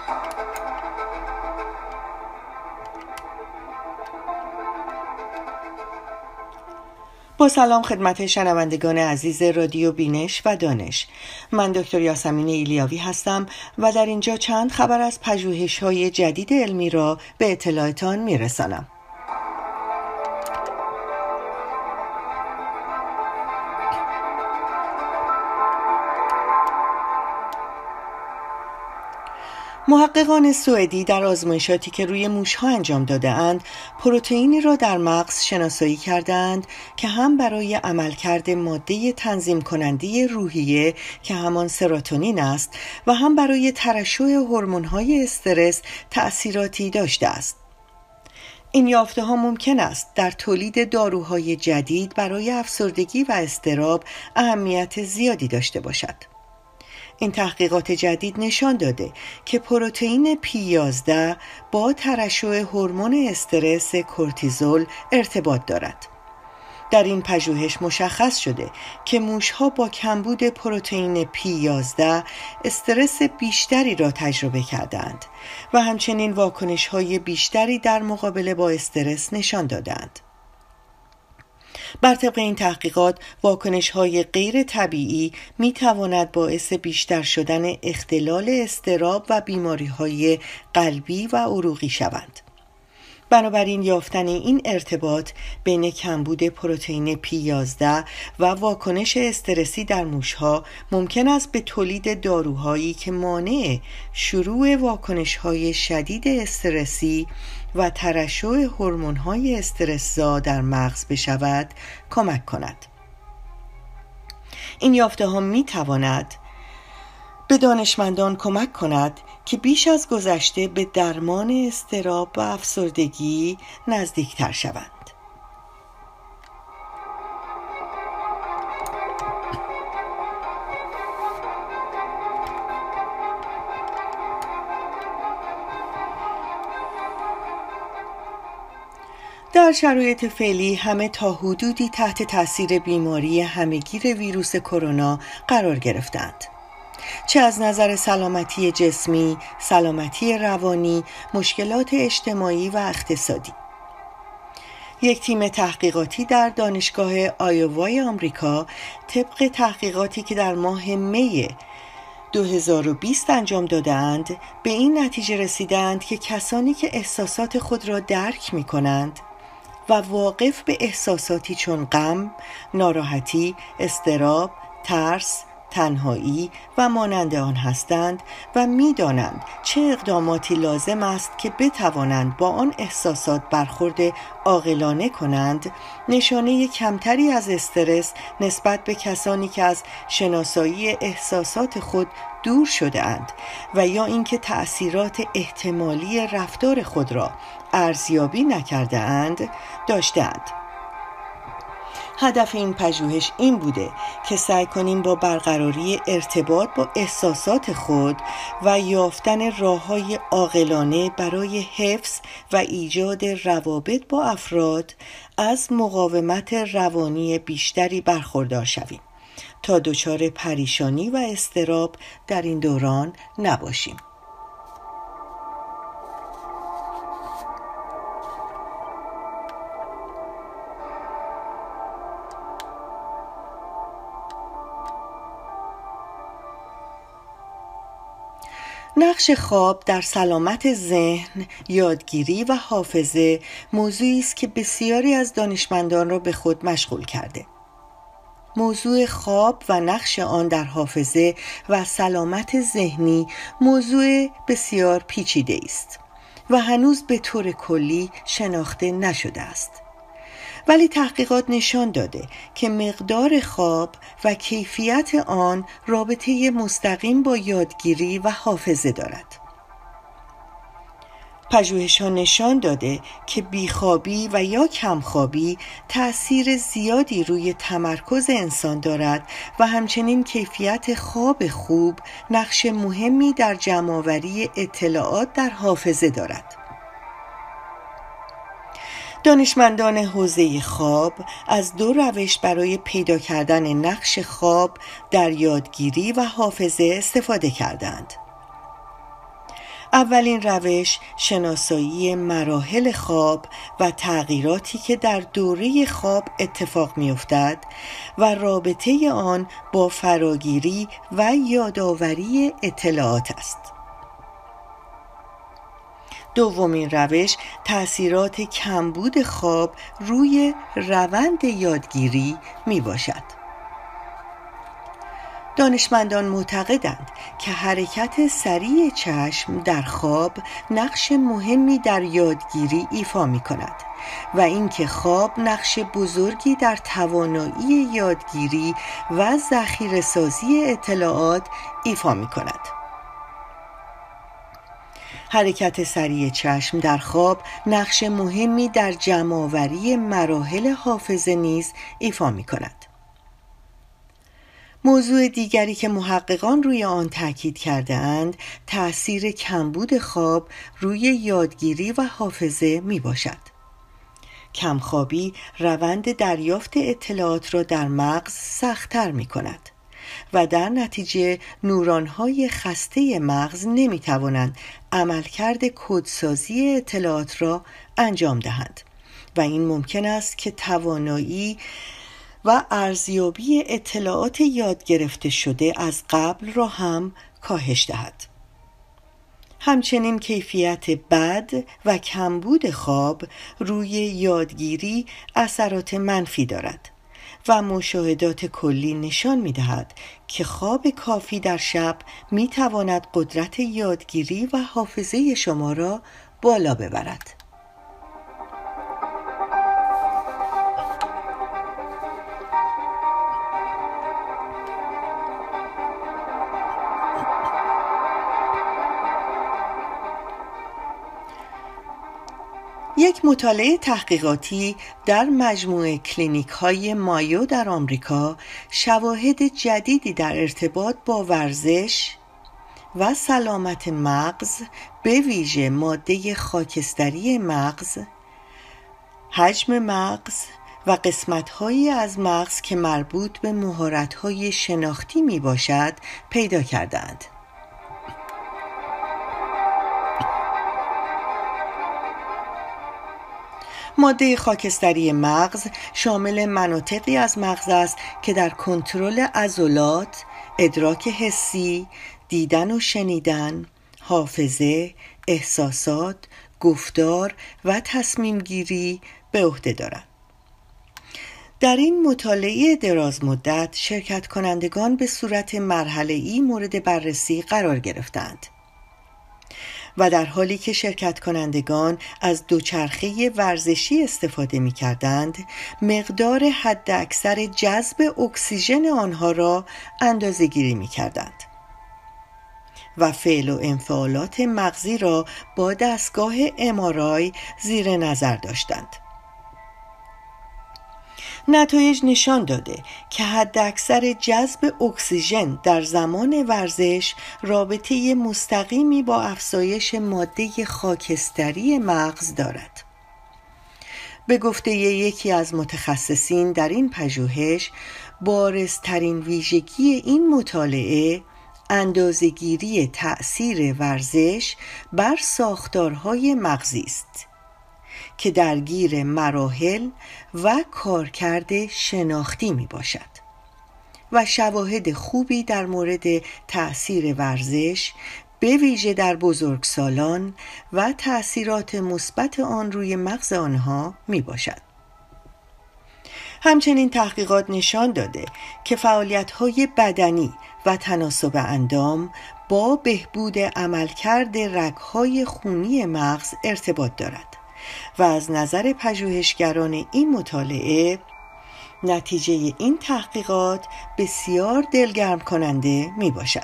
با سلام خدمت شنوندگان عزیز رادیو بینش و دانش. من دکتر یاسمین ایلیاوی هستم و در اینجا چند خبر از پژوهش‌های جدید علمی را به اطلاعتان میرسانم. محققان سوئدی در آزمایشاتی که روی موش‌ها انجام داده‌اند، پروتئینی را در مغز شناسایی کردند که هم برای عملکرد ماده تنظیم کننده روحیه که همان سروتونین است و هم برای ترشح هورمون‌های استرس تأثیراتی داشته است. این یافته‌ها ممکن است در تولید داروهای جدید برای افسردگی و اضطراب اهمیت زیادی داشته باشد. این تحقیقات جدید نشان داده که پروتئین P11 با ترشح هورمون استرس کورتیزول ارتباط دارد. در این پژوهش مشخص شده که موش‌ها با کمبود پروتئین P11 استرس بیشتری را تجربه کردند و همچنین واکنش‌های بیشتری در مقابله با استرس نشان دادند. بر طبق این تحقیقات، واکنش‌های غیر طبیعی می‌تواند باعث بیشتر شدن اختلال اضطراب و بیماری‌های قلبی و عروقی شوند. بنابراین یافتن این ارتباط بین کمبود پروتئین P11 و واکنش استرسی در موش‌ها ممکن است به تولید داروهایی که مانع شروع واکنش‌های شدید استرسی و ترشح هورمون‌های استرس‌زا در مغز بشود کمک کند. این یافته‌ها می‌تواند به دانشمندان کمک کند که بیش از گذشته به درمان اضطراب و افسردگی نزدیکتر شوند. در شرایط فعلی همه تا حدودی تحت تاثیر بیماری همهگیر ویروس کرونا قرار گرفتند. چه از نظر سلامتی جسمی، سلامتی روانی، مشکلات اجتماعی و اقتصادی. یک تیم تحقیقاتی در دانشگاه آیووای آمریکا طبق تحقیقاتی که در ماه می 2020 انجام دادند به این نتیجه رسیدند که کسانی که احساسات خود را درک می کنند و واقف به احساساتی چون غم، ناراحتی، اضطراب، ترس، تنهایی و مانند آن هستند و می‌دانند چه اقداماتی لازم است که بتوانند با آن احساسات برخورد عاقلانه کنند، نشانه کمتری از استرس نسبت به کسانی که از شناسایی احساسات خود دور شده اند و یا اینکه تأثیرات احتمالی رفتار خود را ارزیابی نکرده اند داشتند. هدف این پژوهش این بوده که سعی کنیم با برقراری ارتباط با احساسات خود و یافتن راه‌های عاقلانه برای حفظ و ایجاد روابط با افراد از مقاومت روانی بیشتری برخوردار شویم تا دچار پریشانی و اضطراب در این دوران نباشیم. نقش خواب در سلامت ذهن، یادگیری و حافظه موضوعی است که بسیاری از دانشمندان را به خود مشغول کرده. موضوع خواب و نقش آن در حافظه و سلامت ذهنی موضوع بسیار پیچیده است و هنوز به طور کلی شناخته نشده است. ولی تحقیقات نشان داده که مقدار خواب و کیفیت آن رابطه مستقیم با یادگیری و حافظه دارد. پژوهش‌ها نشان داده که بیخوابی و یا کمخوابی تأثیر زیادی روی تمرکز انسان دارد و همچنین کیفیت خواب خوب نقش مهمی در جمع‌آوری اطلاعات در حافظه دارد. دانشمندان حوزه خواب از دو روش برای پیدا کردن نقش خواب در یادگیری و حافظه استفاده کردند. اولین روش شناسایی مراحل خواب و تغییراتی که در دوره خواب اتفاق می‌افتد و رابطه آن با فراگیری و یادآوری اطلاعات است. دومین روش تأثیرات کمبود خواب روی روند یادگیری می باشد. دانشمندان معتقدند که حرکت سریع چشم در خواب نقش مهمی در یادگیری ایفا می کند و اینکه خواب نقش بزرگی در توانایی یادگیری و ذخیره‌سازی اطلاعات ایفا می کند. حرکت سریع چشم در خواب نقش مهمی در جمع‌آوری مراحل حافظه نیز ایفا می کند. موضوع دیگری که محققان روی آن تاکید کرده اند تأثیر کمبود خواب روی یادگیری و حافظه می باشد. کمخوابی روند دریافت اطلاعات را در مغز سخت‌تر می کند و در نتیجه نوران‌های خسته مغز نمی‌توانند عملکرد کدسازی اطلاعات را انجام دهند و این ممکن است که توانایی و ارزیابی اطلاعات یاد گرفته شده از قبل را هم کاهش دهد. همچنین کیفیت بد و کمبود خواب روی یادگیری اثرات منفی دارد و مشاهدات کلی نشان می‌دهد که خواب کافی در شب می‌تواند قدرت یادگیری و حافظه شما را بالا ببرد. یک مطالعه تحقیقاتی در مجموعه کلینیک‌های مایو در آمریکا شواهد جدیدی در ارتباط با ورزش و سلامت مغز به ویژه ماده خاکستری مغز، حجم مغز و قسمت‌هایی از مغز که مربوط به مهارت‌های شناختی میباشد پیدا کردند. ماده خاکستری مغز شامل مناطقی از مغز است که در کنترل عضلات، ادراک حسی، دیدن و شنیدن، حافظه، احساسات، گفتار و تصمیم گیری به عهده دارند. در این مطالعه دراز مدت شرکت کنندگان به صورت مرحله‌ای مورد بررسی قرار گرفتند و در حالی که شرکت کنندگان از دوچرخه ورزشی استفاده می کردند، مقدار حد اکثر جذب اکسیژن آنها را اندازه گیری می کردند و فعل و انفعالات مغزی را با دستگاه MRI زیر نظر داشتند. نتایج نشان داده که حداکثر جذب اکسیژن در زمان ورزش رابطه مستقیمی با افزایش ماده خاکستری مغز دارد. به گفته یکی از متخصصین در این پژوهش، بارزترین ویژگی این مطالعه اندازه‌گیری تأثیر ورزش بر ساختارهای مغزی است که درگیر مراحل و کارکرد شناختی می باشد و شواهد خوبی در مورد تأثیر ورزش به ویژه در بزرگسالان و تأثیرات مثبت آن روی مغز آنها می باشد. همچنین تحقیقات نشان داده که فعالیت‌های بدنی و تناسب اندام با بهبود عملکرد رگ‌های خونی مغز ارتباط دارد و از نظر پژوهشگران این مطالعه نتیجه این تحقیقات بسیار دلگرم کننده می باشد.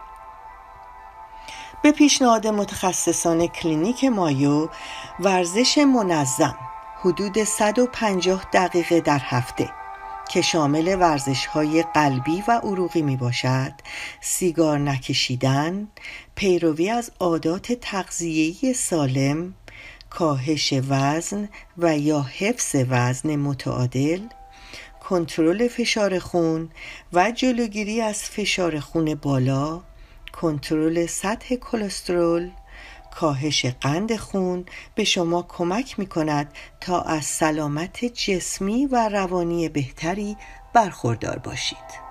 به پیشنهاد متخصصان کلینیک مایو، ورزش منظم حدود 150 دقیقه در هفته که شامل ورزش‌های قلبی و عروقی می باشد، سیگار نکشیدن، پیروی از عادات تغذیه‌ای سالم، کاهش وزن و یا حفظ وزن متعادل، کنترل فشار خون و جلوگیری از فشار خون بالا، کنترل سطح کلسترول، کاهش قند خون به شما کمک می کند تا از سلامت جسمی و روانی بهتری برخوردار باشید.